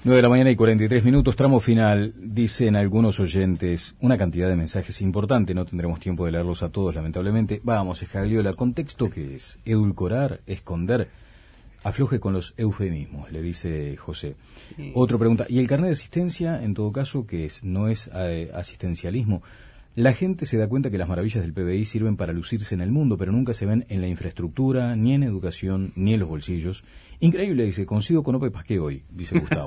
9:43 a.m, tramo final. Dicen algunos oyentes una cantidad de mensajes importante, no tendremos tiempo de leerlos a todos, lamentablemente. Vamos, Escagliola, ¿contexto qué es? Edulcorar, esconder, afloje con los eufemismos, le dice José. Otro pregunta, ¿y el carnet de asistencia, en todo caso, qué es? ¿No es asistencialismo? La gente se da cuenta que las maravillas del PBI sirven para lucirse en el mundo, pero nunca se ven en la infraestructura, ni en educación, ni en los bolsillos. Increíble, dice, coincido con Ope Pasqué hoy, dice Gustavo.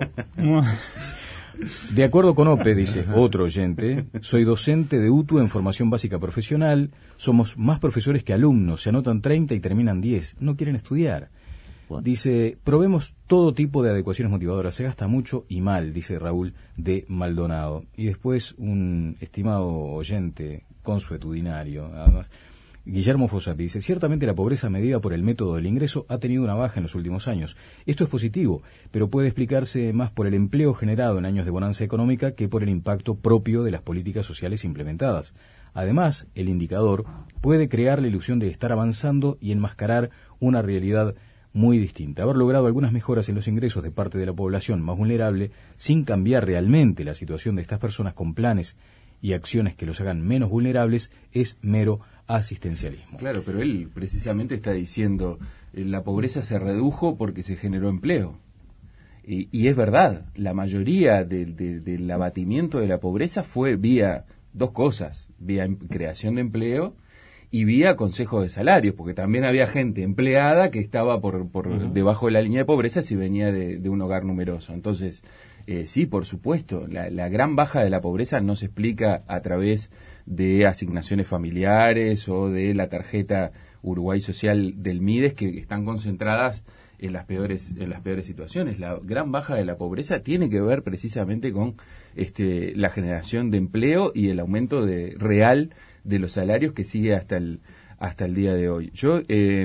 De acuerdo con Ope, dice otro oyente, soy docente de UTU en formación básica profesional, somos más profesores que alumnos, se anotan 30 y terminan 10, no quieren estudiar. Dice, probemos todo tipo de adecuaciones motivadoras, se gasta mucho y mal, dice Raúl de Maldonado. Y después un estimado oyente consuetudinario, además, Guillermo Fossati, dice, ciertamente la pobreza medida por el método del ingreso ha tenido una baja en los últimos años. Esto es positivo, pero puede explicarse más por el empleo generado en años de bonanza económica que por el impacto propio de las políticas sociales implementadas. Además, el indicador puede crear la ilusión de estar avanzando y enmascarar una realidad muy distinta. Haber logrado algunas mejoras en los ingresos de parte de la población más vulnerable sin cambiar realmente la situación de estas personas con planes y acciones que los hagan menos vulnerables es mero asistencialismo. Claro, pero él precisamente está diciendo la pobreza se redujo porque se generó empleo. Y es verdad, la mayoría del abatimiento de la pobreza fue vía dos cosas, vía creación de empleo y vía consejos de salarios, porque también había gente empleada que estaba por debajo de la línea de pobreza si venía de un hogar numeroso. Entonces, sí, por supuesto, la gran baja de la pobreza no se explica a través de asignaciones familiares o de la tarjeta Uruguay Social del Mides, que están concentradas en las peores situaciones. La gran baja de la pobreza tiene que ver precisamente con la generación de empleo y el aumento real de los salarios que sigue hasta el día de hoy. Yo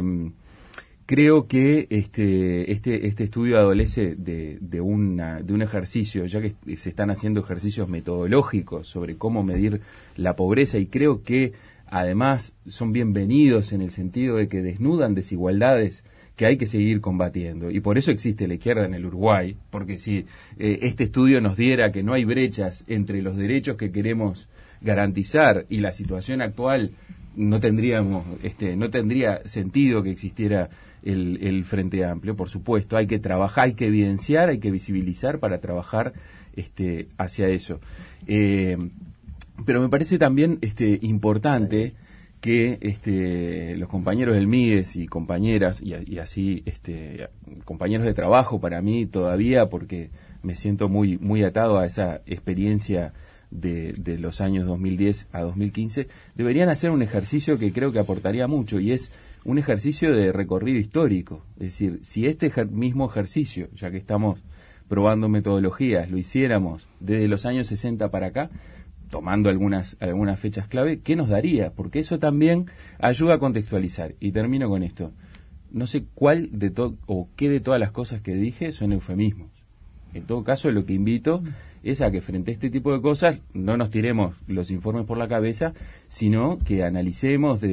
creo que este estudio adolece de un ejercicio, ya que se están haciendo ejercicios metodológicos sobre cómo medir la pobreza, y creo que además son bienvenidos en el sentido de que desnudan desigualdades que hay que seguir combatiendo, y por eso existe la izquierda en el Uruguay, porque si este estudio nos diera que no hay brechas entre los derechos que queremos garantizar y la situación actual, no tendría sentido que existiera el Frente Amplio. Por supuesto, hay que trabajar, hay que evidenciar, hay que visibilizar para trabajar hacia eso. Pero me parece también importante que los compañeros del Mides y compañeras, y así compañeros de trabajo para mí todavía, porque me siento muy, muy atado a esa experiencia de los años 2010 a 2015, deberían hacer un ejercicio que creo que aportaría mucho, y es un ejercicio de recorrido histórico. Es decir, si este mismo ejercicio, ya que estamos probando metodologías, lo hiciéramos desde los años 60 para acá, tomando algunas fechas clave, ¿qué nos daría? Porque eso también ayuda a contextualizar. Y termino con esto. No sé cuál o qué de todas las cosas que dije son eufemismos. En todo caso, lo que invito es a que frente a este tipo de cosas no nos tiremos los informes por la cabeza, sino que analicemos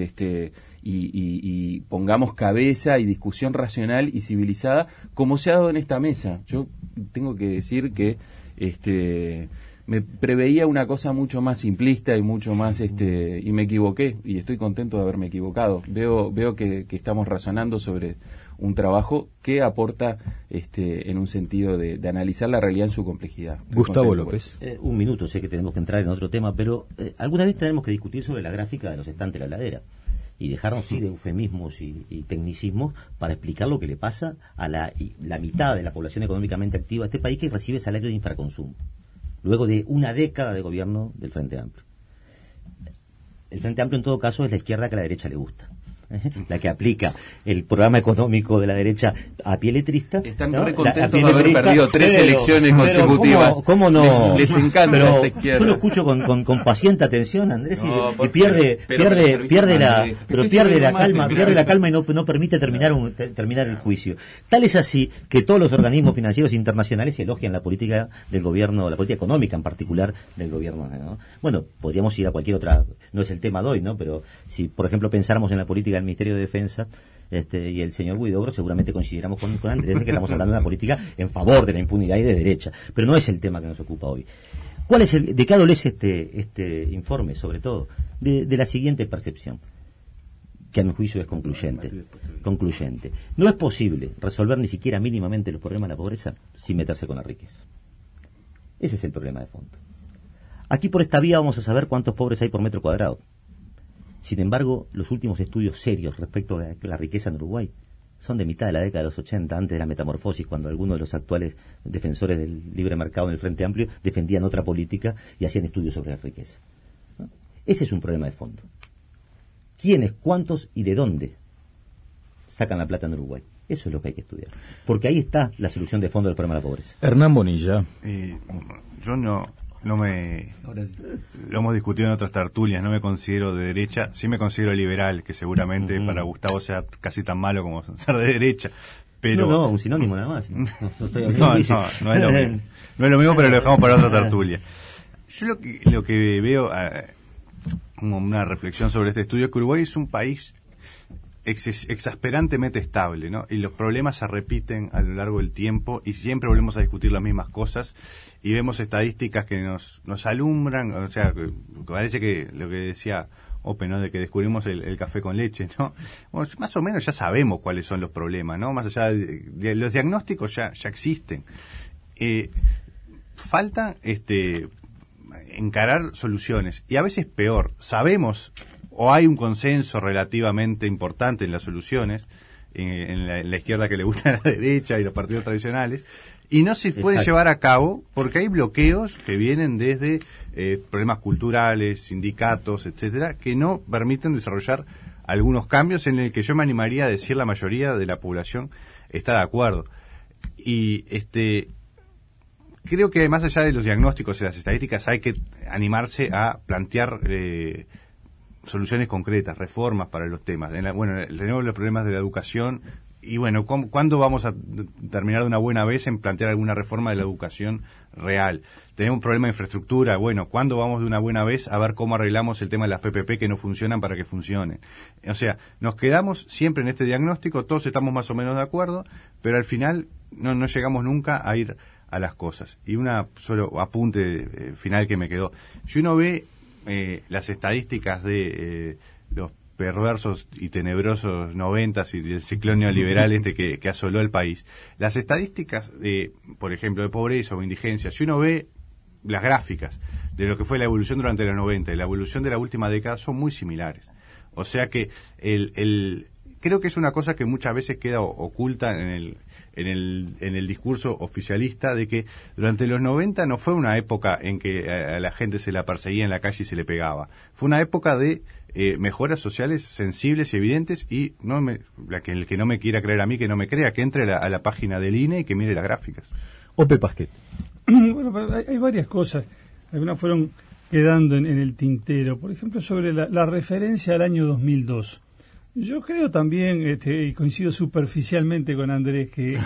y pongamos cabeza y discusión racional y civilizada como se ha dado en esta mesa. Yo tengo que decir que me preveía una cosa mucho más simplista y mucho más y me equivoqué, y estoy contento de haberme equivocado. Veo que estamos razonando sobre un trabajo que aporta en un sentido de analizar la realidad en su complejidad. Gustavo López. Un minuto, sé que tenemos que entrar en otro tema, pero alguna vez tenemos que discutir sobre la gráfica de los estantes de la heladera y dejarnos de eufemismos y tecnicismos para explicar lo que le pasa a la mitad de la población económicamente activa de este país, que recibe salario de infraconsumo luego de una década de gobierno del Frente Amplio. El Frente Amplio, en todo caso, es la izquierda que a la derecha le gusta, la que aplica el programa económico de la derecha a pie letrista. Están muy contentos de haber perdido 3 elecciones consecutivas. ¿Cómo no? Les encanta esta izquierda. Yo lo escucho con paciente atención, Andrés, y pierde la calma y no permite terminar el juicio. Tal es así que todos los organismos financieros internacionales elogian la política del gobierno, la política económica en particular del gobierno, ¿no? Bueno, podríamos ir a cualquier otra, no es el tema de hoy, ¿no? Pero si, por ejemplo, pensáramos en la política al Ministerio de Defensa, y el señor Huidobro seguramente coincidiremos con Andrés de que estamos hablando de una política en favor de la impunidad y de derecha, pero no es el tema que nos ocupa hoy. ¿De qué adolece este informe, sobre todo? De la siguiente percepción, que a mi juicio es concluyente. No es posible resolver ni siquiera mínimamente los problemas de la pobreza sin meterse con la riqueza. Ese es el problema de fondo. Aquí por esta vía vamos a saber cuántos pobres hay por metro cuadrado. Sin embargo, los últimos estudios serios respecto a la riqueza en Uruguay son de mitad de la década de los 80, antes de la metamorfosis, cuando algunos de los actuales defensores del libre mercado en el Frente Amplio defendían otra política y hacían estudios sobre la riqueza, ¿no? Ese es un problema de fondo. ¿Quiénes, cuántos y de dónde sacan la plata en Uruguay? Eso es lo que hay que estudiar. Porque ahí está la solución de fondo del problema de la pobreza. Hernán Bonilla. Yo no me... Lo hemos discutido en otras tertulias, no me considero de derecha, sí me considero liberal, que seguramente para Gustavo sea casi tan malo como ser de derecha, pero... No, un sinónimo nada más. No es lo mismo. No es lo mismo, pero lo dejamos para otra tertulia. Yo lo que veo, como una reflexión sobre este estudio, es que Uruguay es un país exasperantemente estable, ¿no? Y los problemas se repiten a lo largo del tiempo y siempre volvemos a discutir las mismas cosas y vemos estadísticas que nos alumbran, o sea, parece que lo que decía Ope, ¿no? De que descubrimos el café con leche, ¿no? Bueno, más o menos ya sabemos cuáles son los problemas, ¿no? Más allá de los diagnósticos ya existen. Falta encarar soluciones y a veces peor, sabemos o hay un consenso relativamente importante en las soluciones, en la izquierda que le gusta a la derecha y los partidos tradicionales, y no se puede llevar a cabo porque hay bloqueos que vienen desde problemas culturales, sindicatos, etcétera, que no permiten desarrollar algunos cambios en el que yo me animaría a decir la mayoría de la población está de acuerdo. Y creo que más allá de los diagnósticos y las estadísticas hay que animarse a plantear soluciones concretas, reformas para los temas. Tenemos los problemas de la educación y ¿cuándo vamos a terminar de una buena vez en plantear alguna reforma de la educación real? Tenemos un problema de infraestructura, ¿cuándo vamos de una buena vez a ver cómo arreglamos el tema de las PPP que no funcionan para que funcionen? O sea, nos quedamos siempre en este diagnóstico, todos estamos más o menos de acuerdo, pero al final no llegamos nunca a ir a las cosas. Y solo apunte final que me quedó. Si uno ve las estadísticas de los perversos y tenebrosos 90s y el ciclón neoliberal que asoló el país, las estadísticas por ejemplo, de pobreza o indigencia, si uno ve las gráficas de lo que fue la evolución durante los 90 y la evolución de la última década, son muy similares. O sea que creo que es una cosa que muchas veces queda oculta en el discurso oficialista, de que durante los 90 no fue una época en que a la gente se la perseguía en la calle y se le pegaba. Fue una época de mejoras sociales sensibles y evidentes, y el que no me quiera creer a mí, que no me crea, que entre a la página del INE y que mire las gráficas. Ope Pasquet. Bueno, hay varias cosas. Algunas fueron quedando en el tintero. Por ejemplo, sobre la referencia al año 2002. Yo creo también, y coincido superficialmente con Andrés, que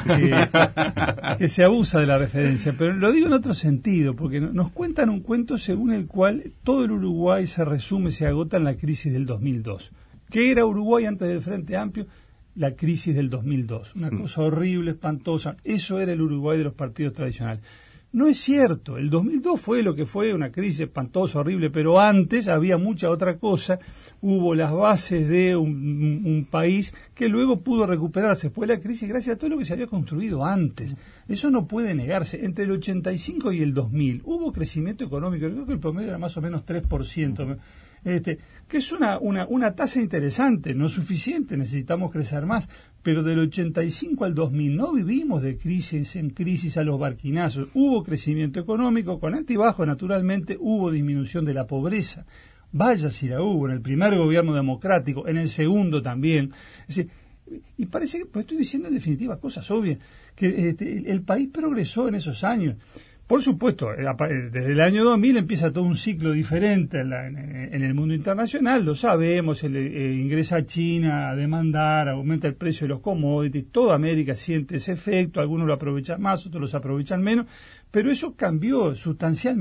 se abusa de la referencia, pero lo digo en otro sentido, porque nos cuentan un cuento según el cual todo el Uruguay se resume, se agota en la crisis del 2002. ¿Qué era Uruguay antes del Frente Amplio? La crisis del 2002. Una cosa horrible, espantosa. Eso era el Uruguay de los partidos tradicionales. No es cierto, el 2002 fue lo que fue, una crisis espantosa, horrible, pero antes había mucha otra cosa, hubo las bases de un país que luego pudo recuperarse después de la crisis gracias a todo lo que se había construido antes. Eso no puede negarse. Entre el 85 y el 2000 hubo crecimiento económico, creo que el promedio era más o menos 3%, que es una tasa interesante, no suficiente, necesitamos crecer más, pero del 85 al 2000 no vivimos de crisis en crisis a los barquinazos. Hubo crecimiento económico, con alto y bajo, naturalmente hubo disminución de la pobreza. Vaya si la hubo, en el primer gobierno democrático, en el segundo también. Es decir, y parece que, pues estoy diciendo en definitiva cosas obvias, que el país progresó en esos años. Por supuesto, desde el año 2000 empieza todo un ciclo diferente en el mundo internacional, lo sabemos, ingresa China a demandar, aumenta el precio de los commodities, toda América siente ese efecto, algunos lo aprovechan más, otros los aprovechan menos, pero eso cambió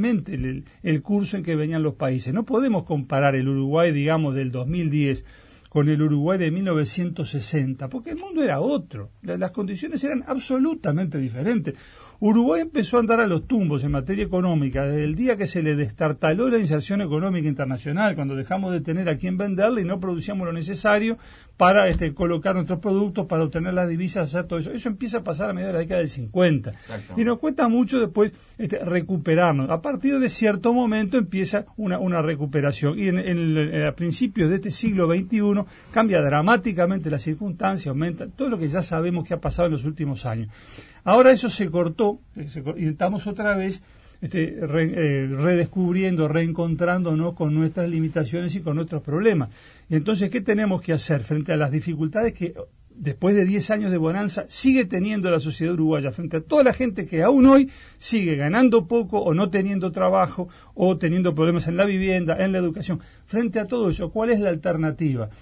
sustancialmente el curso en que venían los países. No podemos comparar el Uruguay, digamos, del 2010 con el Uruguay de 1960, porque el mundo era otro, las condiciones eran absolutamente diferentes. Uruguay empezó a andar a los tumbos en materia económica desde el día que se le destartaló la inserción económica internacional, cuando dejamos de tener a quien venderle y no producíamos lo necesario para colocar nuestros productos, para obtener las divisas, hacer todo eso. Eso empieza a pasar a mediados de la década del 50. Y nos cuesta mucho después recuperarnos. A partir de cierto momento empieza una recuperación. Y a principios de este siglo XXI cambia dramáticamente la circunstancia, aumenta todo lo que ya sabemos que ha pasado en los últimos años. Ahora eso se cortó y estamos otra vez redescubriendo, reencontrándonos con nuestras limitaciones y con nuestros problemas. Y entonces, ¿qué tenemos que hacer frente a las dificultades que después de 10 años de bonanza sigue teniendo la sociedad uruguaya, frente a toda la gente que aún hoy sigue ganando poco o no teniendo trabajo o teniendo problemas en la vivienda, en la educación? Frente a todo eso, ¿cuál es la alternativa?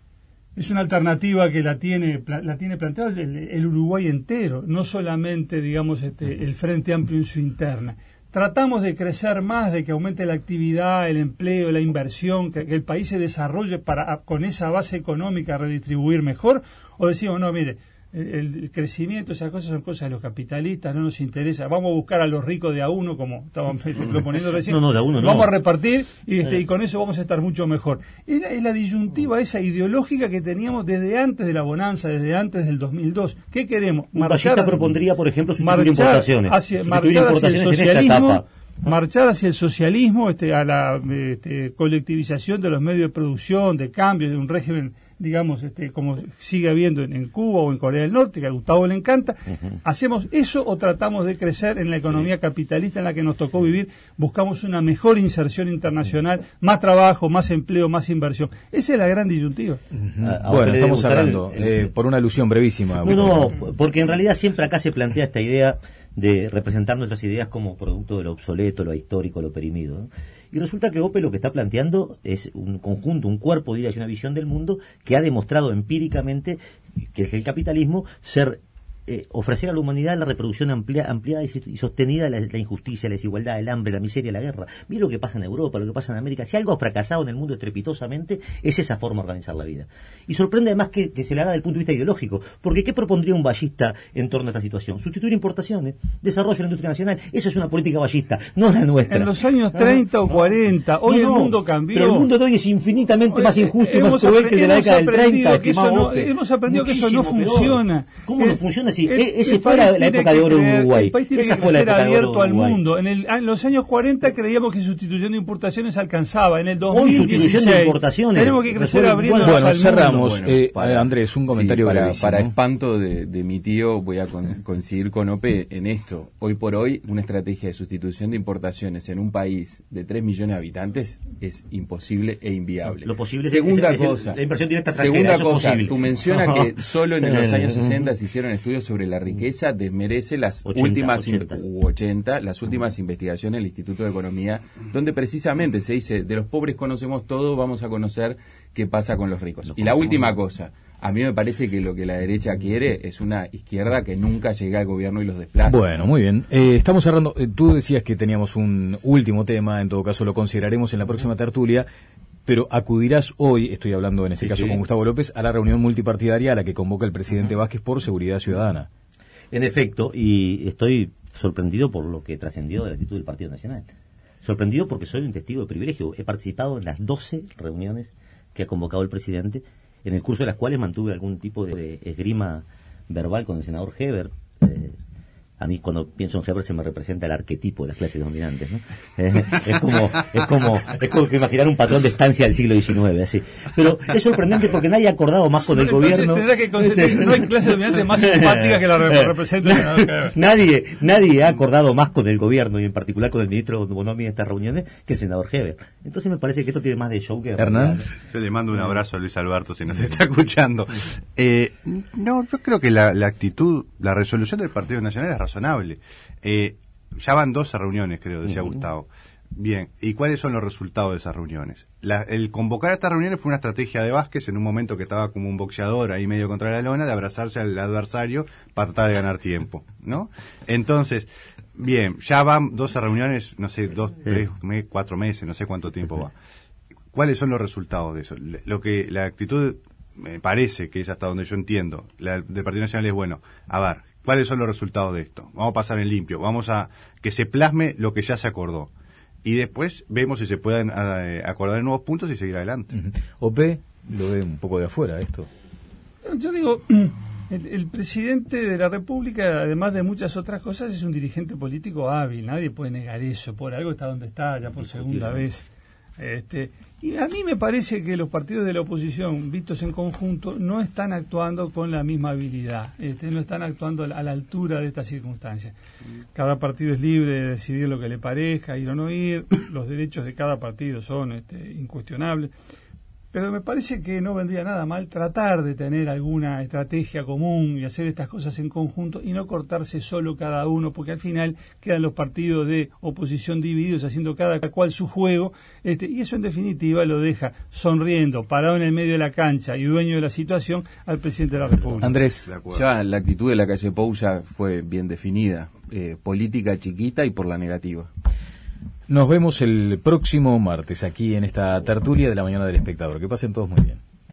Es una alternativa que la tiene planteado el Uruguay entero, no solamente, digamos, el Frente Amplio en su interna. Tratamos de crecer más, de que aumente la actividad, el empleo, la inversión, que el país se desarrolle para con esa base económica redistribuir mejor, o decimos, no, mire, el crecimiento, esas cosas son cosas de los capitalistas, no nos interesa, vamos a buscar a los ricos de a uno, como estaban proponiendo recién, no, de a uno, vamos no. a repartir y con eso vamos a estar mucho mejor. Es la disyuntiva esa ideológica que teníamos desde antes de la bonanza, desde antes del 2002. ¿Qué queremos? Ballista propondría, por ejemplo, sustituir importaciones. Marchar hacia el socialismo, marchar hacia el socialismo, a la colectivización de los medios de producción, de cambio, de un régimen, digamos, como sigue habiendo en Cuba o en Corea del Norte, que a Gustavo le encanta. ¿Hacemos eso o tratamos de crecer en la economía capitalista en la que nos tocó vivir? Buscamos una mejor inserción internacional, más trabajo, más empleo, más inversión. Esa es la gran disyuntiva. Bueno, estamos hablando, por una alusión brevísima. No, porque en realidad siempre acá se plantea esta idea de representar nuestras ideas como producto de lo obsoleto, lo histórico, lo perimido, ¿no? Y resulta que Ope lo que está planteando es un conjunto, un cuerpo de ideas y una visión del mundo que ha demostrado empíricamente que es el capitalismo ofrecer a la humanidad la reproducción ampliada y sostenida de la injusticia, la desigualdad, el hambre, la miseria, la guerra. Mira lo que pasa en Europa, lo que pasa en América. Si algo ha fracasado en el mundo estrepitosamente, es esa forma de organizar la vida. Y sorprende además que se le haga desde el punto de vista ideológico, porque ¿qué propondría un ballista en torno a esta situación? Sustituir importaciones, desarrollo de la industria nacional. Eso es una política ballista, no la nuestra. En los años 30 o 40, hoy el mundo cambió. Pero el mundo de hoy es infinitamente más injusto y más cruel que el de la década del 30. Hemos aprendido que eso no funciona. ¿Cómo no funciona? Si ese fue la época de oro de Uruguay. El país tiene que ser abierto al mundo. En los años 40 creíamos que sustitución de importaciones alcanzaba. En el 2016 de importaciones, tenemos que crecer abriendo al mundo. Bueno, cerramos. Andrés, un comentario brevísimo. Para espanto de mi tío, voy a coincidir con Ope en esto. Hoy por hoy, una estrategia de sustitución de importaciones en un país de 3 millones de habitantes es imposible e inviable. Lo posible Segunda es cosa, la inversión directa extranjera. Segunda cosa, tú mencionas que solo en los años 60 se hicieron estudios sobre la riqueza, desmerece las últimas investigaciones del Instituto de Economía, donde precisamente se dice, de los pobres conocemos todo, vamos a conocer qué pasa con los ricos. Y la última cosa, a mí me parece que lo que la derecha quiere es una izquierda que nunca llega al gobierno y los desplaza. Bueno, muy bien. Estamos cerrando. Tú decías que teníamos un último tema, en todo caso lo consideraremos en la próxima tertulia, pero acudirás hoy, estoy hablando en este caso con Gustavo López, a la reunión multipartidaria a la que convoca el presidente Vázquez por Seguridad Ciudadana. En efecto, y estoy sorprendido por lo que trascendió de la actitud del Partido Nacional. Sorprendido porque soy un testigo de privilegio. He participado en las 12 reuniones que ha convocado el presidente, en el curso de las cuales mantuve algún tipo de esgrima verbal con el senador Heber. A mí cuando pienso en Heber se me representa el arquetipo de las clases dominantes, ¿no? Es como que imaginar un patrón de estancia del siglo XIX, así. Pero es sorprendente porque nadie ha acordado más con el gobierno. No hay clase dominante más simpática que la representa. Nadie ha acordado más con el gobierno y en particular con el ministro Bonomi en estas reuniones que el senador Heber. Entonces me parece que esto tiene más de show que de Hernán. realidad. Yo le mando un abrazo a Luis Alberto si nos está escuchando. No, yo creo que la actitud, la resolución del Partido Nacional es razonable. Ya van 12 reuniones, creo, decía Gustavo. Bien, ¿y cuáles son los resultados de esas reuniones? El convocar a estas reuniones fue una estrategia de Vázquez en un momento que estaba como un boxeador ahí medio contra la lona, de abrazarse al adversario para tratar de ganar tiempo, ¿no? Entonces, bien, ya van 12 reuniones, no sé, 2, 3, 4 meses, no sé cuánto tiempo va. ¿cuáles son los resultados de eso? La actitud, me parece que es hasta donde yo entiendo, la del Partido Nacional es, bueno, a ver, ¿cuáles son los resultados de esto? Vamos a pasar en limpio, vamos a que se plasme lo que ya se acordó. Y después vemos si se pueden acordar nuevos puntos y seguir adelante. OP lo ve un poco de afuera esto. Yo digo, el presidente de la República, además de muchas otras cosas, es un dirigente político hábil. Nadie puede negar eso. Por algo está donde está, ya por segunda vez. Y a mí me parece que los partidos de la oposición, vistos en conjunto, no están actuando con la misma habilidad, no están actuando a la altura de estas circunstancias. Cada partido es libre de decidir lo que le parezca, ir o no ir, los derechos de cada partido son incuestionables, pero me parece que no vendría nada mal tratar de tener alguna estrategia común y hacer estas cosas en conjunto y no cortarse solo cada uno, porque al final quedan los partidos de oposición divididos haciendo cada cual su juego, y eso en definitiva lo deja sonriendo, parado en el medio de la cancha y dueño de la situación al presidente de la República. Andrés, ya la actitud de la calle Pou ya fue bien definida, política chiquita y por la negativa. nos vemos el próximo martes aquí en esta tertulia de la mañana del Espectador. Que pasen todos muy bien.